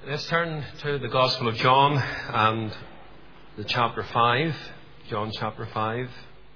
Let's turn to the Gospel of John and the chapter 5. John chapter 5.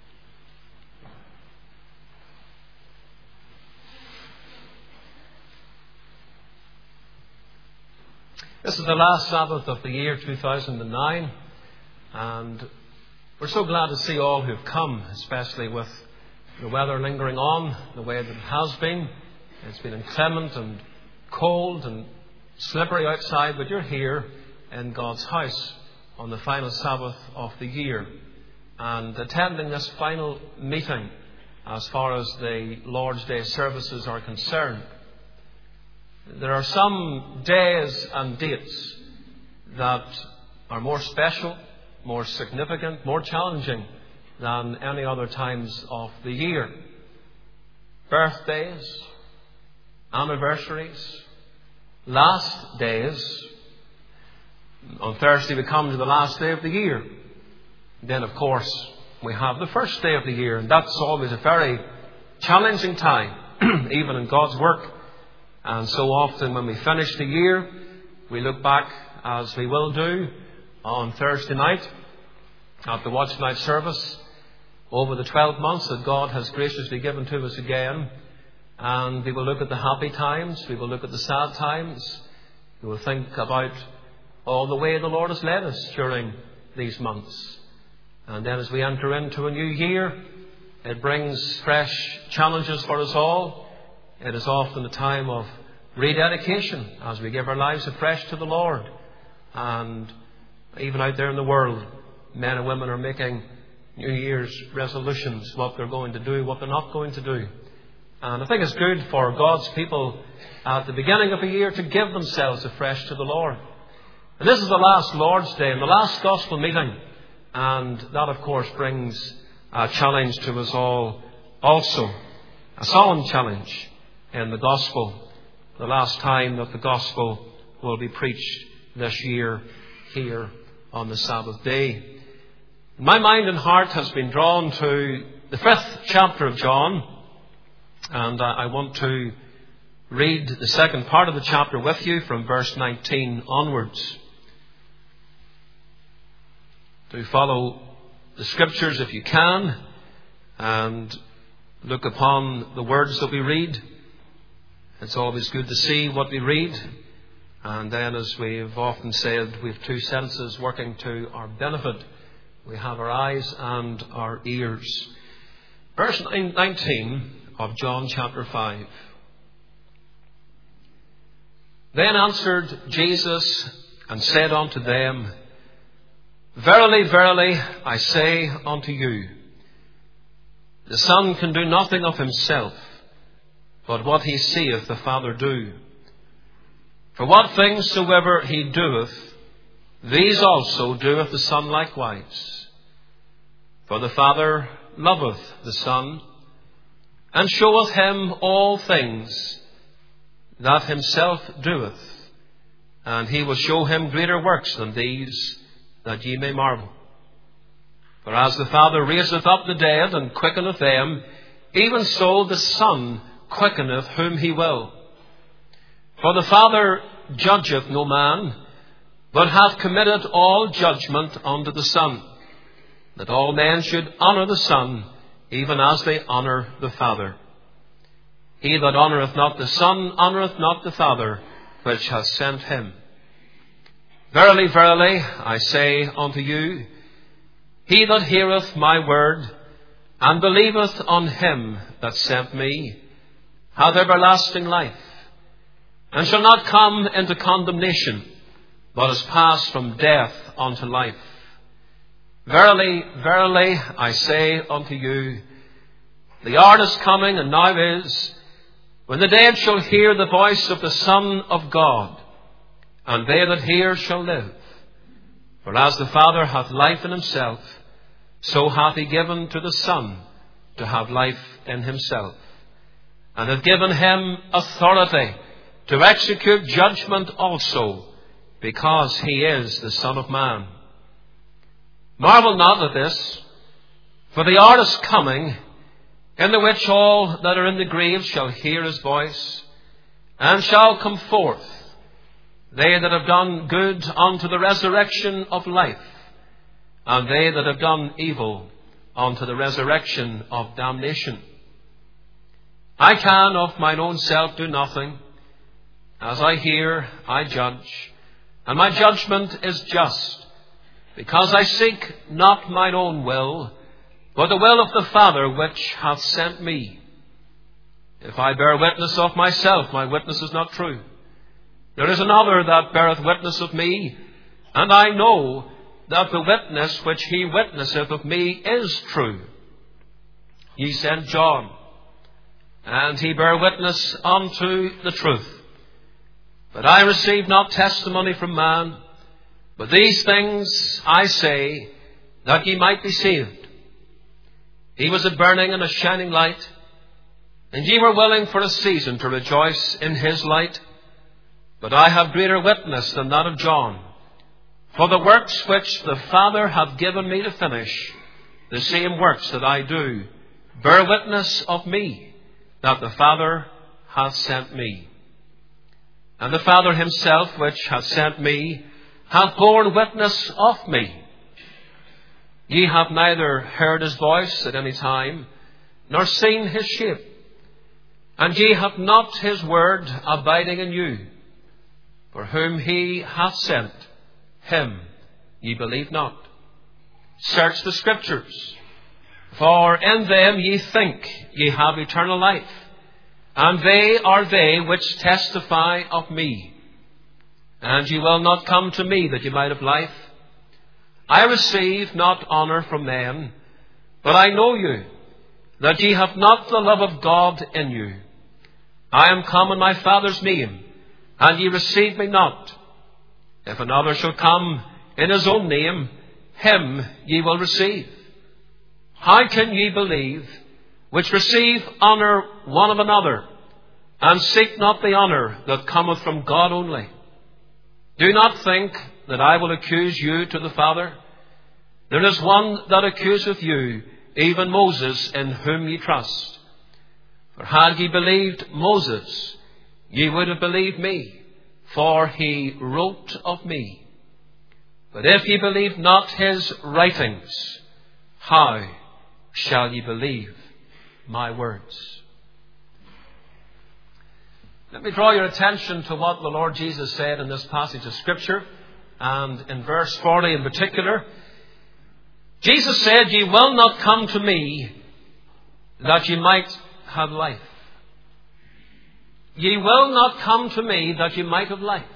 This is the last Sabbath of the year 2009, and we're so glad to see all who've come, especially with the weather lingering on the way that it has been. It's been inclement and cold and slippery outside, but you're here in God's house on the final Sabbath of the year and attending this final meeting as far as the Lord's Day services are concerned. There are some days and dates that are more special, more significant, more challenging than any other times of the year. Birthdays, anniversaries, last days. On Thursday we come to the last day of the year. Then, of course, we have the first day of the year, and that's always a very challenging time, even in God's work. And so often when we finish the year, we look back, as we will do on Thursday night at the watch night service, over the 12 months that God has graciously given to us again. And we will look at the happy times, we will look at the sad times, we will think about all the way the Lord has led us during these months. And then as we enter into a new year, it brings fresh challenges for us all. It is often a time of rededication as we give our lives afresh to the Lord. And even out there in the world, men and women are making New Year's resolutions, what they're going to do, what they're not going to do. And I think it's good for God's people at the beginning of a year to give themselves afresh to the Lord. And this is the last Lord's Day and the last gospel meeting. And that, of course, brings a challenge to us all also. A solemn challenge in the gospel. The last time that the gospel will be preached this year here on the Sabbath day. My mind and heart has been drawn to the 5th chapter of John. And I want to read the second part of the chapter with you from verse 19 onwards. Do follow the scriptures if you can and look upon the words that we read. It's always good to see what we read. And then, as we've often said, we have two senses working to our benefit. We have our eyes and our ears. Verse 19 of John chapter 5. Then answered Jesus and said unto them, Verily, verily, I say unto you, the Son can do nothing of himself, but what he seeth the Father do. For what things soever he doeth, these also doeth the Son likewise. For the Father loveth the Son, and showeth him all things that himself doeth, and he will show him greater works than these, that ye may marvel. For as the Father raiseth up the dead, and quickeneth them, even so the Son quickeneth whom he will. For the Father judgeth no man, but hath committed all judgment unto the Son, that all men should honour the Son, even as they honour the Father. He that honoureth not the Son honoureth not the Father, which hath sent him. Verily, verily, I say unto you, he that heareth my word, and believeth on him that sent me, hath everlasting life, and shall not come into condemnation, but is passed from death unto life. Verily, verily, I say unto you, the hour is coming, and now is, when the dead shall hear the voice of the Son of God, and they that hear shall live. For as the Father hath life in himself, so hath he given to the Son to have life in himself, and hath given him authority to execute judgment also, because he is the Son of Man. Marvel not at this, for the hour is coming, in the which all that are in the grave shall hear his voice, and shall come forth. they that have done good unto the resurrection of life, and they that have done evil unto the resurrection of damnation. I can of mine own self do nothing. As I hear, I judge, and my judgment is just, because I seek not mine own will, but the will of the Father which hath sent me. If I bear witness of myself, my witness is not true. There is another that beareth witness of me, and I know that the witness which he witnesseth of me is true. Ye sent John, and he bare witness unto the truth. But I receive not testimony from man, but these things I say, that ye might be saved. He was a burning and a shining light, and ye were willing for a season to rejoice in his light. But I have greater witness than that of John. For the works which the Father hath given me to finish, the same works that I do, bear witness of me, that the Father hath sent me. And the Father himself, which hath sent me, hath borne witness of me. Ye have neither heard his voice at any time, nor seen his shape. And ye have not his word abiding in you. For whom he hath sent, him ye believe not. Search the Scriptures, for in them ye think ye have eternal life, and they are they which testify of me. And ye will not come to me that ye might have life. I receive not honour from men, but I know you, that ye have not the love of God in you. I am come in my Father's name, and ye receive me not. If another shall come in his own name, him ye will receive. How can ye believe, which receive honour one of another, and seek not the honour that cometh from God only? Do not think that I will accuse you to the Father. There is one that accuseth you, even Moses, in whom ye trust. For had ye believed Moses, ye would have believed me, for he wrote of me. But if ye believe not his writings, how shall ye believe my words? Let me draw your attention to what the Lord Jesus said in this passage of Scripture, and in verse 40 in particular. Jesus said, Ye will not come to me that ye might have life. Ye will not come to me that ye might have life.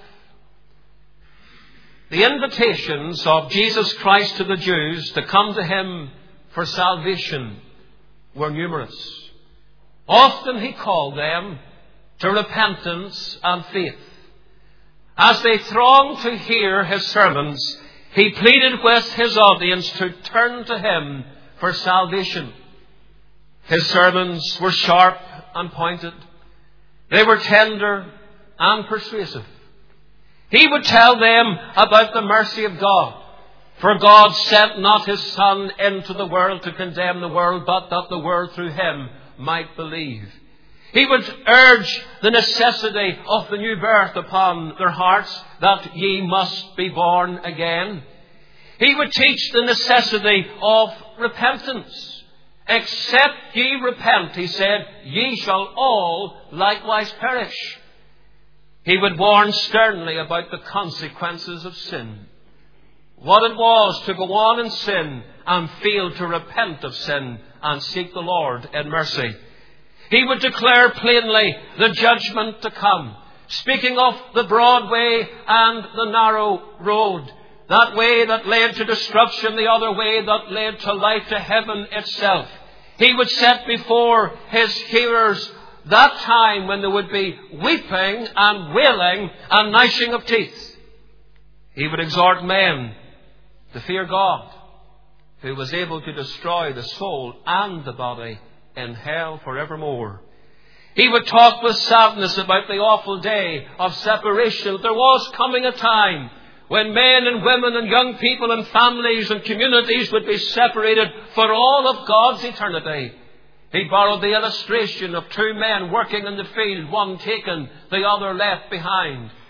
The invitations of Jesus Christ to the Jews to come to him for salvation were numerous. Often he called them to repentance and faith. As they thronged to hear his sermons, he pleaded with his audience to turn to him for salvation. His sermons were sharp and pointed. They were tender and persuasive. He would tell them about the mercy of God. For God sent not his Son into the world to condemn the world, but that the world through him might believe. He would urge the necessity of the new birth upon their hearts, that ye must be born again. He would teach the necessity of repentance. Except ye repent, he said, ye shall all likewise perish. He would warn sternly about the consequences of sin. What it was to go on in sin and fail to repent of sin and seek the Lord in mercy. He would declare plainly the judgment to come, speaking of the broad way and the narrow road, that way that led to destruction, the other way that led to life, to heaven itself. He would set before his hearers that time when there would be weeping and wailing and gnashing of teeth. He would exhort men to fear God, who was able to destroy the soul and the body in hell forevermore. He would talk with sadness about the awful day of separation. There was coming a time when men and women and young people and families and communities would be separated for all of God's eternity. He borrowed the illustration of two men working in the field, one taken, the other left behind.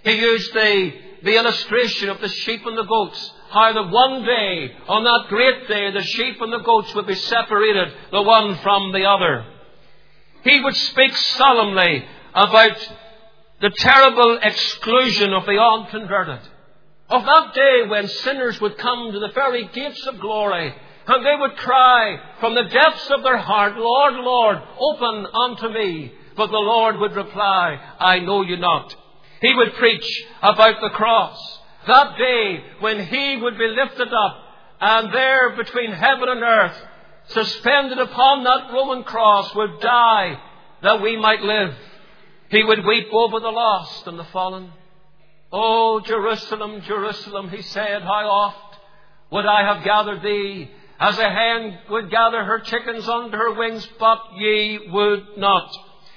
He used the illustration of the sheep and the goats. How that one day, on that great day, the sheep and the goats would be separated, the one from the other. He would speak solemnly about the terrible exclusion of the unconverted. Of that day when sinners would come to the very gates of glory, and they would cry from the depths of their heart, Lord, Lord, open unto me. But the Lord would reply, I know you not. He would preach about the cross. That day when He would be lifted up, and there between heaven and earth, suspended upon that Roman cross, would die that we might live. He would weep over the lost and the fallen. Oh, Jerusalem, Jerusalem, He said, how oft would I have gathered thee, as a hen would gather her chickens under her wings, but ye would not.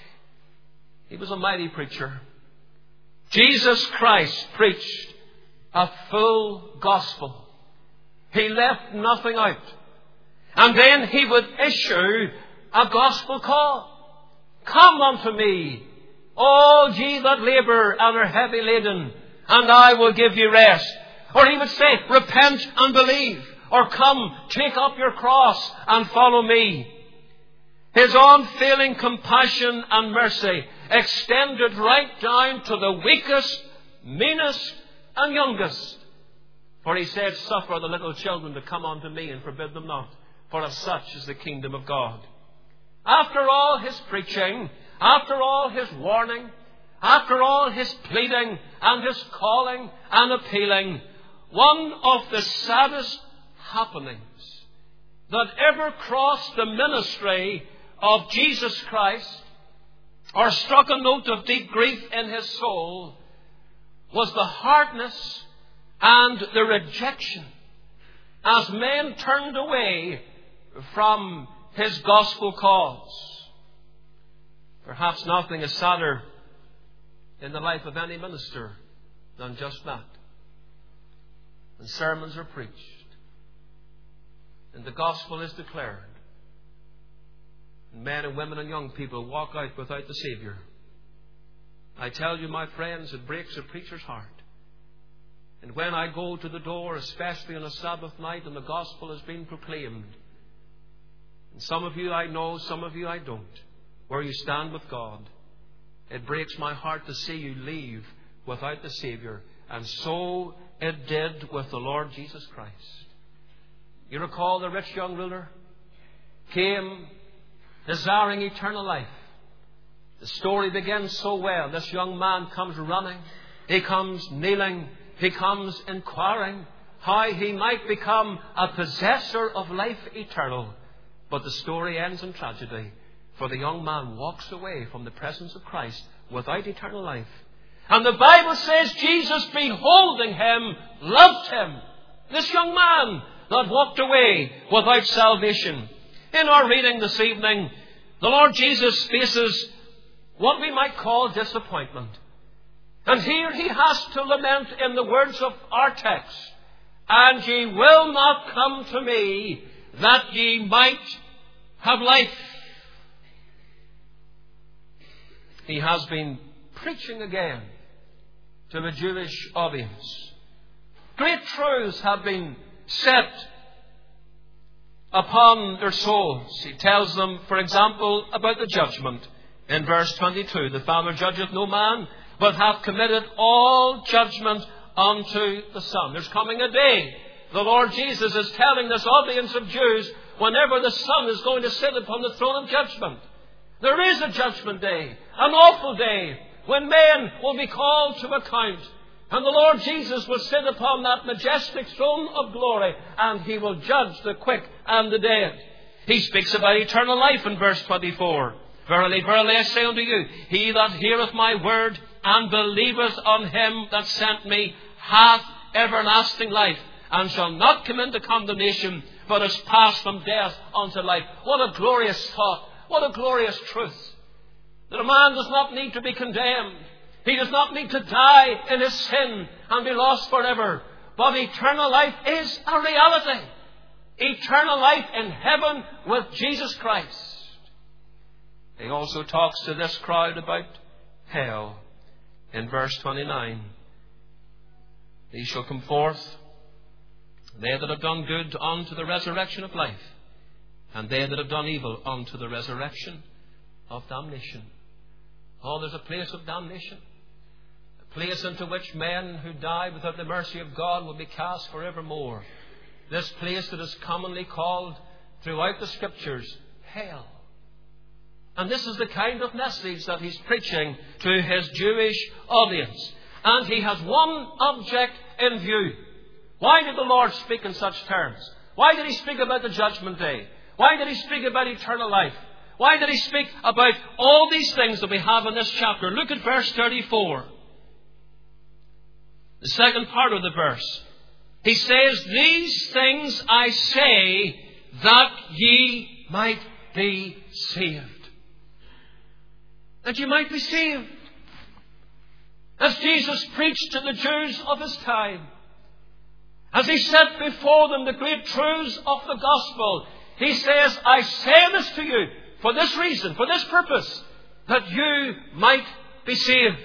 He was a mighty preacher. Jesus Christ preached a full gospel. He left nothing out. And then He would issue a gospel call. Come unto me, all ye that labour and are heavy laden, and I will give you rest. Or He would say, repent and believe. Or come, take up your cross and follow me. His unfailing compassion and mercy extended right down to the weakest, meanest, and youngest. For He said, suffer the little children to come unto me, and forbid them not, for of such is the kingdom of God. After all His preaching, after all His warning, after all His pleading and His calling and appealing, one of the saddest happenings that ever crossed the ministry of Jesus Christ, or struck a note of deep grief in His soul, was the hardness and the rejection as men turned away from His gospel cause. Perhaps nothing is sadder in the life of any minister than just that. When sermons are preached and the gospel is declared, and men and women and young people walk out without the Saviour. I tell you, my friends, it breaks a preacher's heart. And when I go to the door, especially on a Sabbath night, and the gospel has been proclaimed, and some of you I know, some of you I don't, where you stand with God, it breaks my heart to see you leave without the Saviour. And so it did with the Lord Jesus Christ. You recall the rich young ruler came desiring eternal life. The story begins so well. This young man comes running. He comes kneeling. He comes inquiring how he might become a possessor of life eternal. But the story ends in tragedy. For the young man walks away from the presence of Christ without eternal life. And the Bible says Jesus, beholding him, loved him. This young man that walked away without salvation. In our reading this evening, the Lord Jesus faces what we might call disappointment. And here He has to lament in the words of our text, and ye will not come to me that ye might have life. He has been preaching again to the Jewish audience. Great truths have been set upon their souls. He tells them, for example, about the judgment. In verse 22, the Father judgeth no man, but hath committed all judgment unto the Son. There's coming a day, the Lord Jesus is telling this audience of Jews, whenever the Son is going to sit upon the throne of judgment. There is a judgment day, an awful day, when men will be called to account. And the Lord Jesus will sit upon that majestic throne of glory, and He will judge the quick and the dead. He speaks about eternal life in verse 24. Verily, verily, I say unto you, he that heareth my word and believeth on Him that sent me hath everlasting life, and shall not come into condemnation, but is passed from death unto life. What a glorious thought. What a glorious truth. That a man does not need to be condemned. He does not need to die in his sin and be lost forever. But eternal life is a reality. Eternal life in heaven with Jesus Christ. He also talks to this crowd about hell in verse 29. These shall come forth, they that have done good, unto the resurrection of life, and they that have done evil, unto the resurrection of damnation. Oh, there's a place of damnation, a place into which men who die without the mercy of God will be cast forevermore. This place that is commonly called throughout the Scriptures hell. And this is the kind of message that he's preaching to his Jewish audience. And he has one object in view. Why did the Lord speak in such terms? Why did he speak about the judgment day? Why did he speak about eternal life? Why did he speak about all these things that we have in this chapter? Look at verse 34. The second part of the verse. He says, these things I say that ye might be saved. That you might be saved. As Jesus preached to the Jews of his time, as he set before them the great truths of the gospel, he says, I say this to you for this reason, for this purpose, that you might be saved.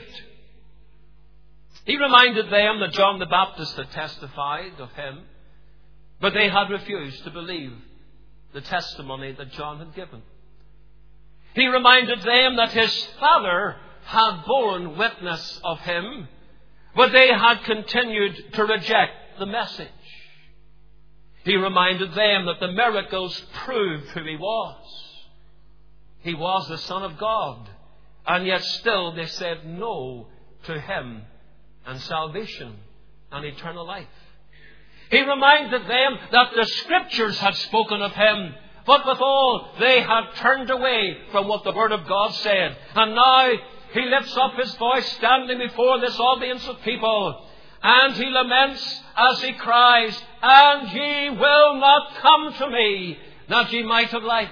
He reminded them that John the Baptist had testified of him, but they had refused to believe the testimony that John had given. He reminded them that his Father had borne witness of him, but they had continued to reject the message. He reminded them that the miracles proved who he was. He was the Son of God, and yet still they said no to him and salvation and eternal life. He reminded them that the Scriptures had spoken of him, but withal they had turned away from what the Word of God said. And now he lifts up his voice standing before this audience of people, and he laments as he cries, and ye will not come to me, that ye might have life.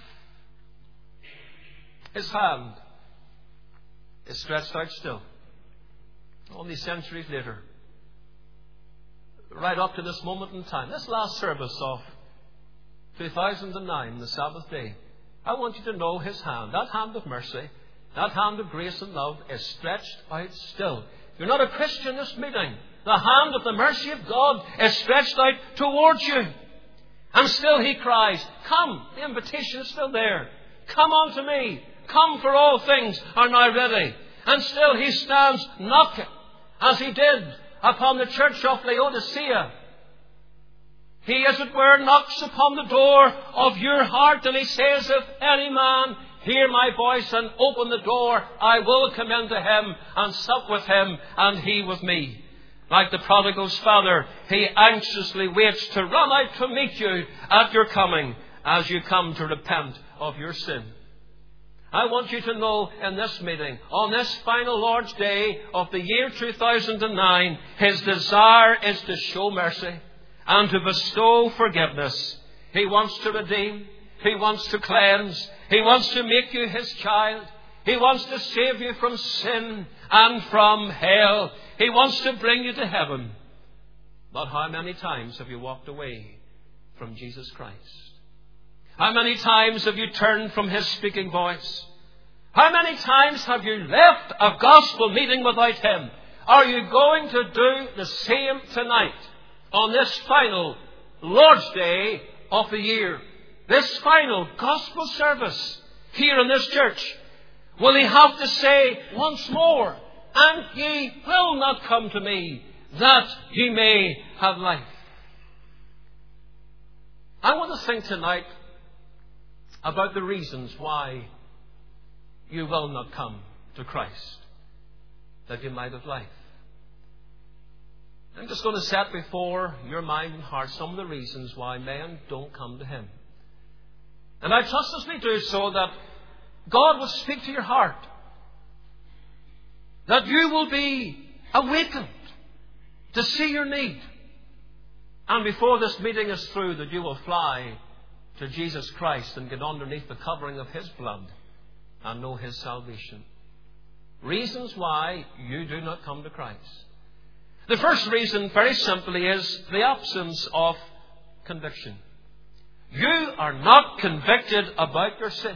His hand is stretched out still. All these centuries later, right up to this moment in time, this last service of 2009, the Sabbath day, I want you to know his hand, that hand of mercy, that hand of grace and love is stretched out still. If you're not a Christian this meeting, the hand of the mercy of God is stretched out towards you. And still he cries, come. The invitation is still there. Come unto me. Come, for all things are now ready. And still he stands knocking, as he did upon the church of Laodicea. He, as it were, knocks upon the door of your heart, and he says, if any man hear my voice and open the door, I will come into him and sup with him and he with me. Like the prodigal's father, he anxiously waits to run out to meet you at your coming as you come to repent of your sin. I want you to know in this meeting, on this final Lord's Day of the year 2009, his desire is to show mercy and to bestow forgiveness. He wants to redeem. He wants to cleanse. He wants to make you his child. He wants to save you from sin and from hell. He wants to bring you to heaven. But how many times have you walked away from Jesus Christ? How many times have you turned from his speaking voice? How many times have you left a gospel meeting without him? Are you going to do the same tonight on this final Lord's Day of the year? This final gospel service here in this church? Will he have to say once more, and ye will not come to me, that ye may have life? I want to think tonight about the reasons why you will not come to Christ, that you might have life. I'm just going to set before your mind and heart some of the reasons why men don't come to him. And I trust as we do so that God will speak to your heart, that you will be awakened to see your need. And before this meeting is through, that you will fly to Jesus Christ and get underneath the covering of his blood and know his salvation. Reasons why you do not come to Christ. The first reason, very simply, is the absence of conviction. You are not convicted about your sin.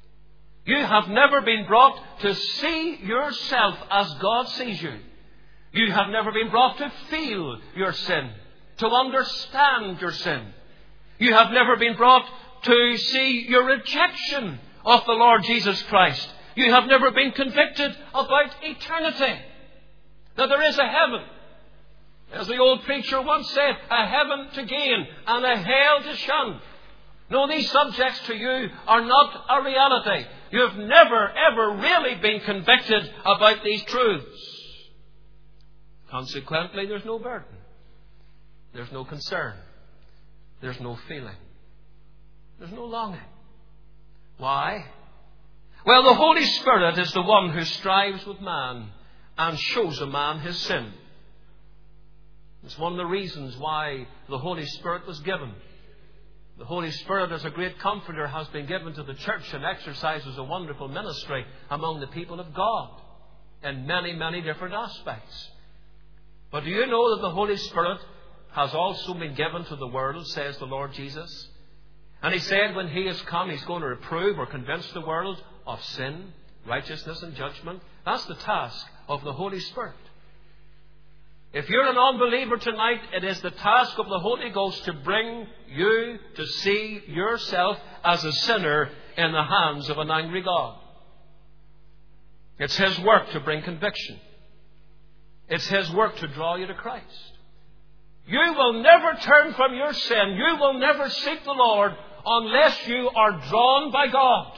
You have never been brought to see yourself as God sees you. You have never been brought to feel your sin, to understand your sin. You have never been brought to see your rejection of the Lord Jesus Christ. You have never been convicted about eternity. Now there is a heaven. As the old preacher once said, a heaven to gain and a hell to shun. No, these subjects to you are not a reality. You have never, ever really been convicted about these truths. Consequently, there's no burden. There's no concern. There's no feeling. There's no longing. Why? Well, the Holy Spirit is the one who strives with man and shows a man his sin. It's one of the reasons why the Holy Spirit was given. The Holy Spirit, as a great comforter, has been given to the church and exercises a wonderful ministry among the people of God in many, many different aspects. But do you know that the Holy Spirit has also been given to the world, says the Lord Jesus? And He said when He has come, He's going to reprove or convince the world of sin, righteousness and judgment. That's the task of the Holy Spirit. If you're an unbeliever tonight, it is the task of the Holy Ghost to bring you to see yourself as a sinner in the hands of an angry God. It's His work to bring conviction. It's His work to draw you to Christ. You will never turn from your sin. You will never seek the Lord unless you are drawn by God.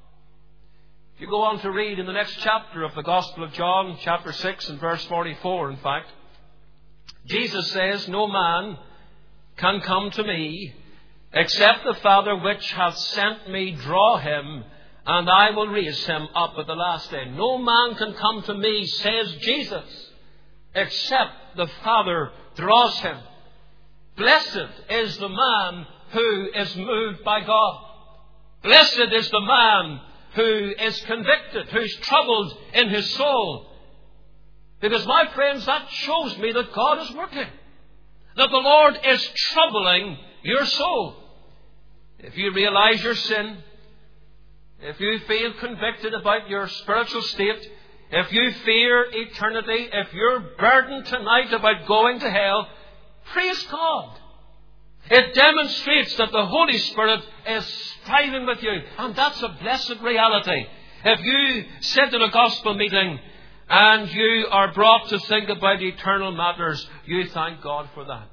If you go on to read in the next chapter of the Gospel of John, chapter 6 and verse 44, in fact, Jesus says, "No man can come to me except the Father which hath sent me draw him, and I will raise him up at the last day." No man can come to me, says Jesus, except the Father draws him. Blessed is the man who is moved by God. Blessed is the man who is convicted, who is troubled in his soul. Because, my friends, that shows me that God is working. That the Lord is troubling your soul. If you realize your sin, if you feel convicted about your spiritual state, if you fear eternity, if you're burdened tonight about going to hell, praise God. It demonstrates that the Holy Spirit is striving with you. And that's a blessed reality. If you sit in a gospel meeting and you are brought to think about eternal matters, you thank God for that.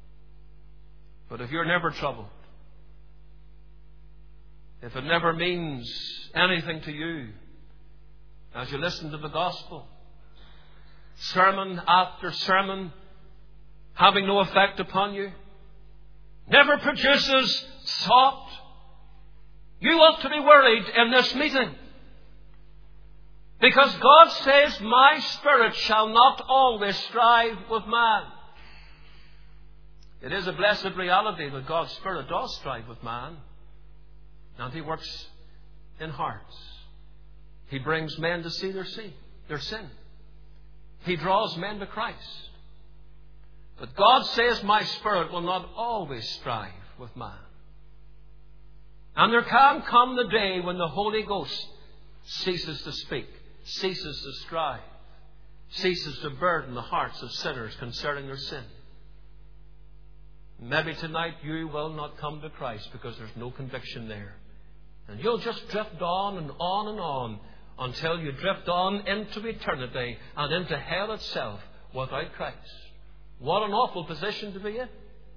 But if you're never troubled, if it never means anything to you as you listen to the gospel, sermon after sermon having no effect upon you, never produces thought, you ought to be worried in this meeting. Because God says, "My spirit shall not always strive with man." It is a blessed reality that God's Spirit does strive with man. And He works in hearts. He brings men to see their sin. He draws men to Christ. But God says, "My spirit will not always strive with man." And there can come the day when the Holy Ghost ceases to speak, ceases to strive, ceases to burden the hearts of sinners concerning their sin. Maybe tonight you will not come to Christ because there's no conviction there. And you'll just drift on and on and on until you drift on into eternity and into hell itself without Christ. What an awful position to be in.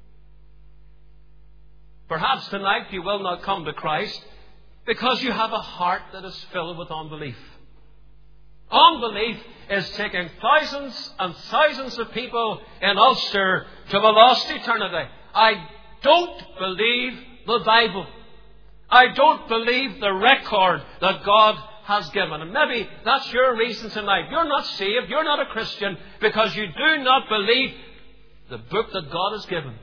Perhaps tonight you will not come to Christ because you have a heart that is filled with unbelief. Unbelief is taking thousands and thousands of people in Ulster to a lost eternity. I don't believe the Bible. I don't believe the record that God has given. And maybe that's your reason tonight. You're not saved. You're not a Christian because you do not believe the book that God has given.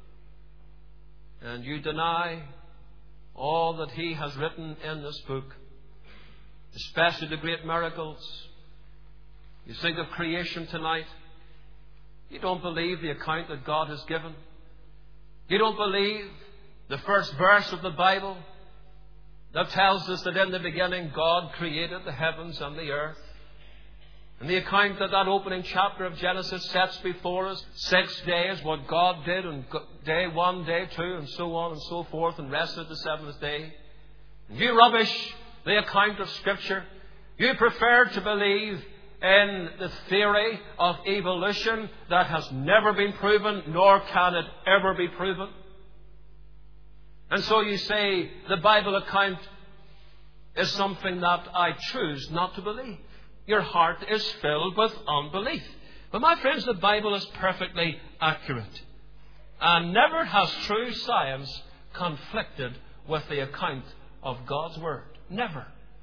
And you deny all that He has written in this book, especially the great miracles. You think of creation tonight. You don't believe the account that God has given. You don't believe the first verse of the Bible that tells us that in the beginning God created the heavens and the earth. And the account that opening chapter of Genesis sets before us, 6 days, what God did on day 1, day 2, and so on and so forth, and rested the 7th day. And you rubbish the account of Scripture. You prefer to believe in the theory of evolution that has never been proven, nor can it ever be proven. And so you say the Bible account is something that I choose not to believe. Your heart is filled with unbelief. But my friends, the Bible is perfectly accurate. And never has true science conflicted with the account of God's Word. Never.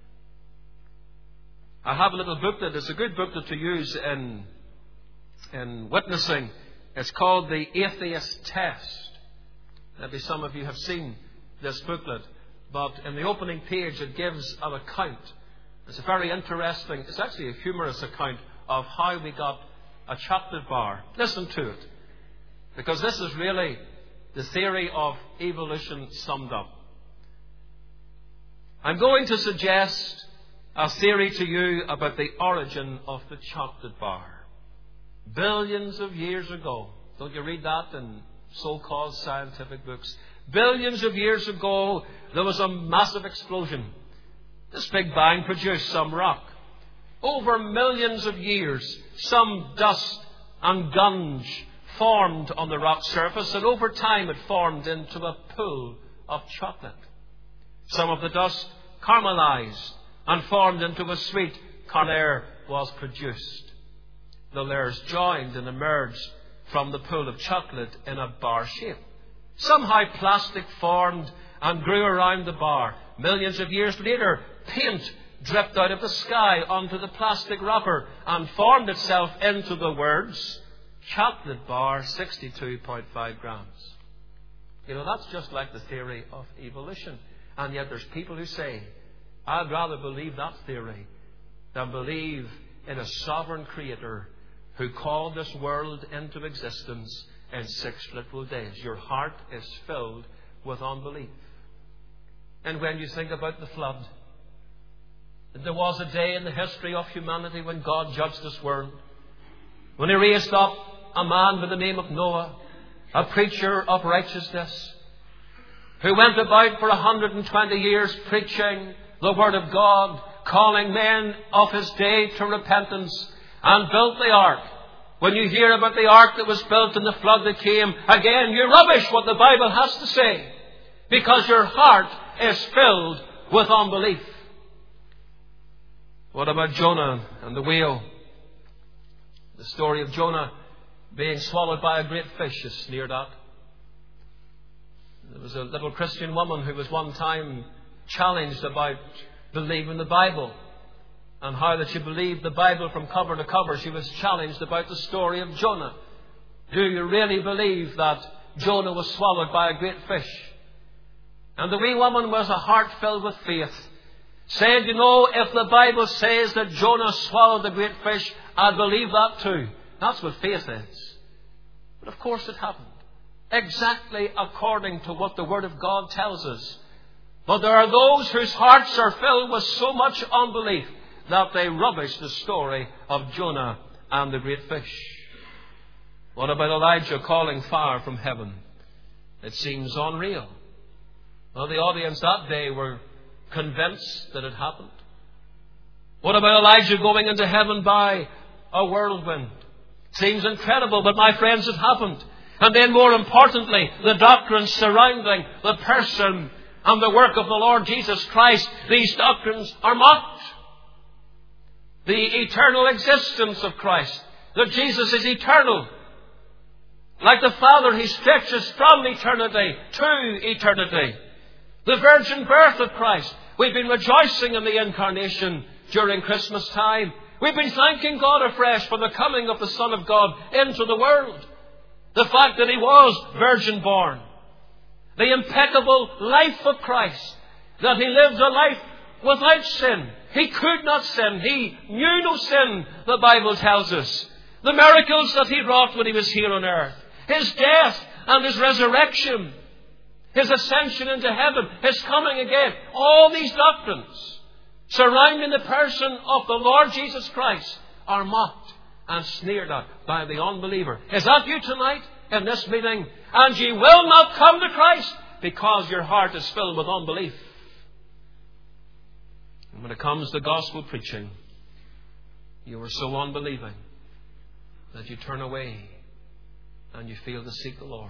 I have a little booklet. It's a good booklet to use in witnessing. It's called The Atheist Test. Maybe some of you have seen this booklet. But in the opening page it gives an account. It's a very interesting, it's actually a humorous account of how we got a chocolate bar. Listen to it. Because this is really the theory of evolution summed up. I'm going to suggest a theory to you about the origin of the chocolate bar. Billions of years ago. Don't you read that in so-called scientific books? Billions of years ago, there was a massive explosion. This Big Bang produced some rock. Over millions of years, some dust and gunge formed on the rock surface, and over time it formed into a pool of chocolate. Some of the dust caramelized and formed into a sweet layer was produced. The layers joined and emerged from the pool of chocolate in a bar shape. Somehow plastic formed and grew around the bar. Millions of years later, paint dripped out of the sky onto the plastic wrapper and formed itself into the words, chocolate bar, 62.5 grams. You know, that's just like the theory of evolution. And yet there's people who say, I'd rather believe that theory than believe in a sovereign creator who called this world into existence in 6 literal days. Your heart is filled with unbelief. And when you think about the flood, there was a day in the history of humanity when God judged this world, when He raised up a man by the name of Noah, a preacher of righteousness, who went about for 120 years preaching the Word of God, calling men of his day to repentance, and built the ark. When you hear about the ark that was built and the flood that came, again, you rubbish what the Bible has to say, because your heart is filled with unbelief. What about Jonah and the whale? The story of Jonah being swallowed by a great fish is sneered at. There was a little Christian woman who was one time challenged about believing the Bible and how that she believed the Bible from cover to cover. She was challenged about the story of Jonah. Do you really believe that Jonah was swallowed by a great fish? And the wee woman was a heart filled with faith. Said, you know, if the Bible says that Jonah swallowed the great fish, I'd believe that too. That's what faith is. But of course it happened. Exactly according to what the Word of God tells us. But there are those whose hearts are filled with so much unbelief that they rubbish the story of Jonah and the great fish. What about Elijah calling fire from heaven? It seems unreal. Well, the audience that day were convinced that it happened. What about Elijah going into heaven by a whirlwind? Seems incredible, but my friends, it happened. And then more importantly, the doctrines surrounding the person and the work of the Lord Jesus Christ, these doctrines are mocked. The eternal existence of Christ, that Jesus is eternal. Like the Father, He stretches from eternity to eternity. The virgin birth of Christ. We've been rejoicing in the incarnation during Christmas time. We've been thanking God afresh for the coming of the Son of God into the world. The fact that He was virgin born. The impeccable life of Christ. That He lived a life without sin. He could not sin. He knew no sin, the Bible tells us. The miracles that He wrought when He was here on earth. His death and His resurrection. His ascension into heaven. His coming again. All these doctrines surrounding the person of the Lord Jesus Christ are mocked and sneered at by the unbeliever. Is that you tonight in this meeting? And ye will not come to Christ because your heart is filled with unbelief. And when it comes to gospel preaching, you are so unbelieving that you turn away and you fail to seek the Lord.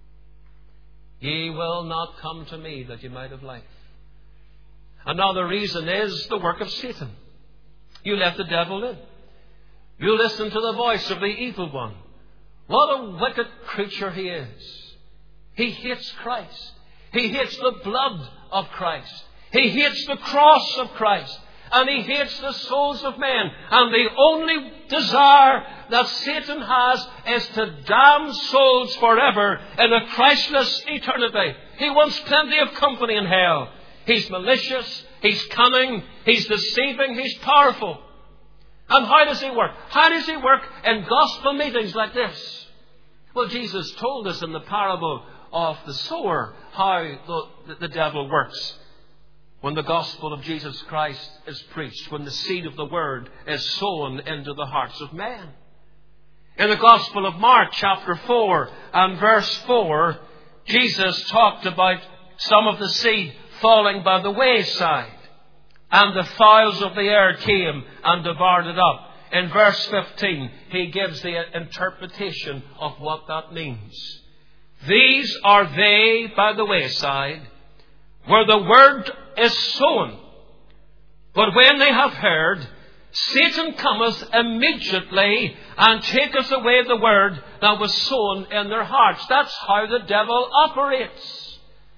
Ye will not come to me that you might have life. Another reason is the work of Satan. You let the devil in. You listen to the voice of the evil one. What a wicked creature he is. He hates Christ. He hates the blood of Christ. He hates the cross of Christ. And he hates the souls of men. And the only desire that Satan has is to damn souls forever in a Christless eternity. He wants plenty of company in hell. He's malicious. He's cunning. He's deceiving. He's powerful. And how does he work? How does he work in gospel meetings like this? Well, Jesus told us in the parable of the sower how the devil works. When the gospel of Jesus Christ is preached, when the seed of the word is sown into the hearts of men. In the Gospel of Mark, chapter 4 and verse 4, Jesus talked about some of the seed falling by the wayside. And the fowls of the air came and devoured it up. In verse 15, he gives the interpretation of what that means. These are they by the wayside, where the word is sown. But when they have heard, Satan cometh immediately and taketh away the word that was sown in their hearts. That's how the devil operates.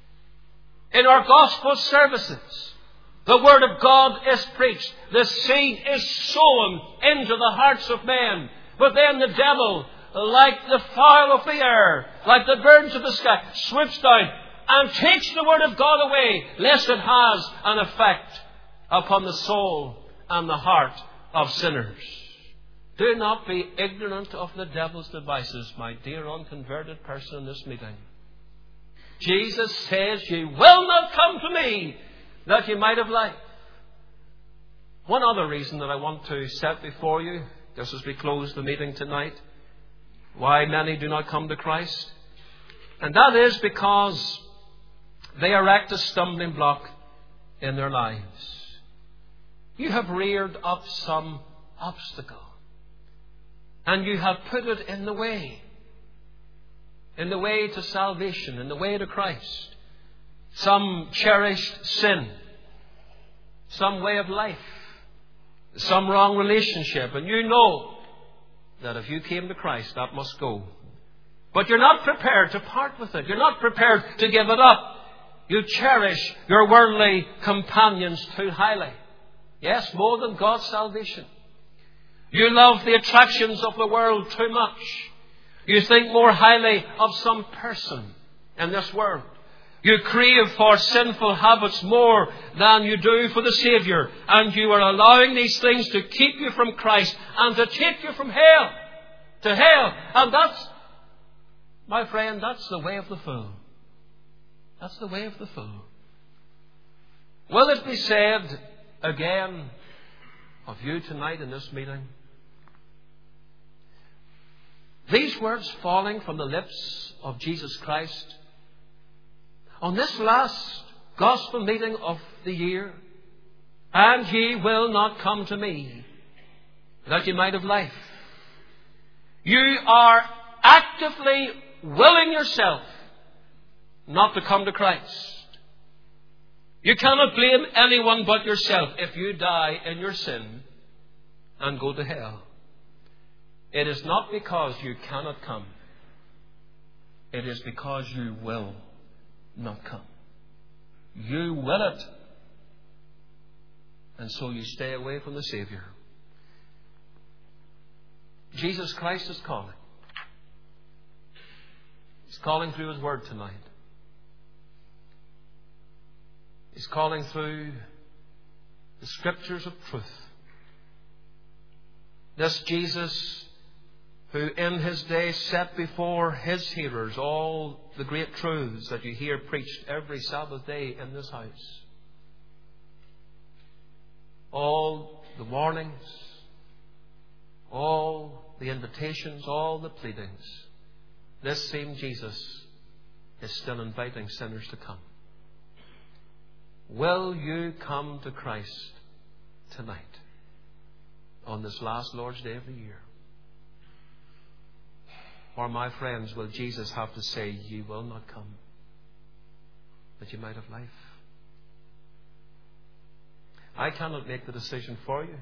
In our gospel services, the word of God is preached. The seed is sown into the hearts of men. But then the devil, like the fowl of the air, like the birds of the sky, swoops down and takes the word of God away, lest it has an effect upon the soul and the heart of sinners. Do not be ignorant of the devil's devices, my dear unconverted person in this meeting. Jesus says, ye will not come to me that you might have life. One other reason that I want to set before you, just as we close the meeting tonight, why many do not come to Christ. And that is because they erect a stumbling block in their lives. You have reared up some obstacle. And you have put it in the way. In the way to salvation, in the way to Christ. Some cherished sin. Some way of life. Some wrong relationship. And you know that if you came to Christ, that must go. But you're not prepared to part with it. You're not prepared to give it up. You cherish your worldly companions too highly. Yes, more than God's salvation. You love the attractions of the world too much. You think more highly of some person in this world. You crave for sinful habits more than you do for the Saviour. And you are allowing these things to keep you from Christ and to take you from hell to hell. And that's, my friend, that's the way of the fool. That's the way of the fool. Will it be said again of you tonight in this meeting? These words falling from the lips of Jesus Christ on this last gospel meeting of the year. And ye will not come to me that ye might have life. You are actively willing yourself not to come to Christ. You cannot blame anyone but yourself if you die in your sin and go to hell. It is not because you cannot come. It is because you will not come. You will it. And so you stay away from the Saviour. Jesus Christ is calling. He's calling through His Word tonight. He's calling through the Scriptures of truth. This Jesus who in His day set before His hearers all the great truths that you hear preached every Sabbath day in this house. All the warnings, all the invitations, all the pleadings, this same Jesus is still inviting sinners to come. Will you come to Christ tonight, on this last Lord's Day of the year? Or, my friends, will Jesus have to say, "You will not come, that you might have life"? I cannot make the decision for you.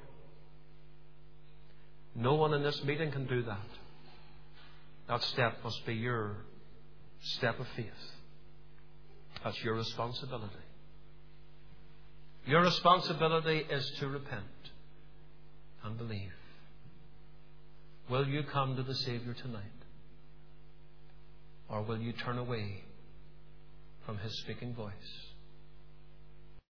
No one in this meeting can do that. That step must be your step of faith. That's your responsibility. Your responsibility is to repent and believe. Will you come to the Savior tonight? Or will you turn away from His speaking voice?